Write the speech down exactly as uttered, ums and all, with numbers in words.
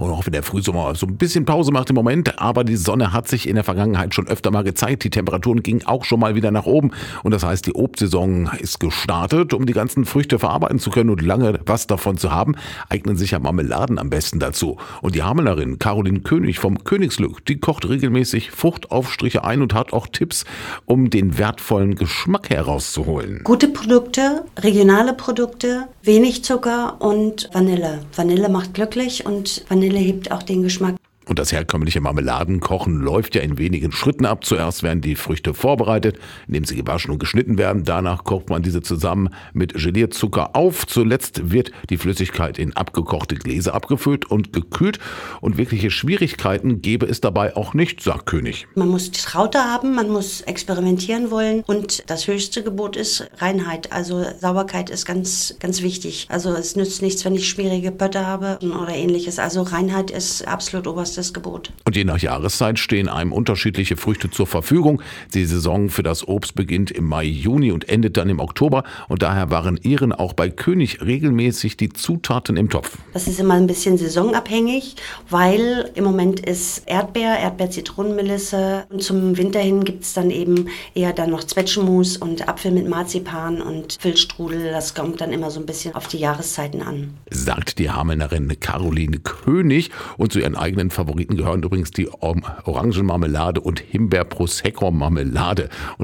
Und auch wenn der Frühsommer so ein bisschen Pause macht im Moment, aber die Sonne hat sich in der Vergangenheit schon öfter mal gezeigt. Die Temperaturen gingen auch schon mal wieder nach oben. Und das heißt, die Obstsaison ist gestartet. Um die ganzen Früchte verarbeiten zu können und lange was davon zu haben, eignen sich ja Marmeladen am besten dazu. Und die Hamelnerin Caroline König vom Königsglück, die kocht regelmäßig Fruchtaufstriche ein und hat auch Tipps, um den wertvollen Geschmack herauszuholen. Gute Produkte, regionale Produkte, wenig Zucker und Vanille. Vanille macht glücklich und Vanille hebt auch den Geschmack. Und das herkömmliche Marmeladenkochen läuft ja in wenigen Schritten ab. Zuerst werden die Früchte vorbereitet, indem sie gewaschen und geschnitten werden. Danach kocht man diese zusammen mit Gelierzucker auf. Zuletzt wird die Flüssigkeit in abgekochte Gläser abgefüllt und gekühlt. Und wirkliche Schwierigkeiten gäbe es dabei auch nicht, sagt König. Man muss die Traute haben, man muss experimentieren wollen. Und das höchste Gebot ist Reinheit. Also Sauberkeit ist ganz, ganz wichtig. Also es nützt nichts, wenn ich schwierige Pötte habe oder ähnliches. Also Reinheit ist absolut oberstes das Gebot. Und je nach Jahreszeit stehen einem unterschiedliche Früchte zur Verfügung. Die Saison für das Obst beginnt im Mai, Juni und endet dann im Oktober. Und daher variieren auch bei König regelmäßig die Zutaten im Topf. Das ist immer ein bisschen saisonabhängig, weil im Moment ist Erdbeer, Erdbeer-Zitronenmelisse. Und zum Winter hin gibt es dann eben eher dann noch Zwetschgenmus und Apfel mit Marzipan und Füllstrudel. Das kommt dann immer so ein bisschen auf die Jahreszeiten an. Sagt die Hamelnerin Caroline König. Und zu ihren eigenen Favoriten gehören übrigens die Orangenmarmelade und Himbeer-Prosecco-Marmelade.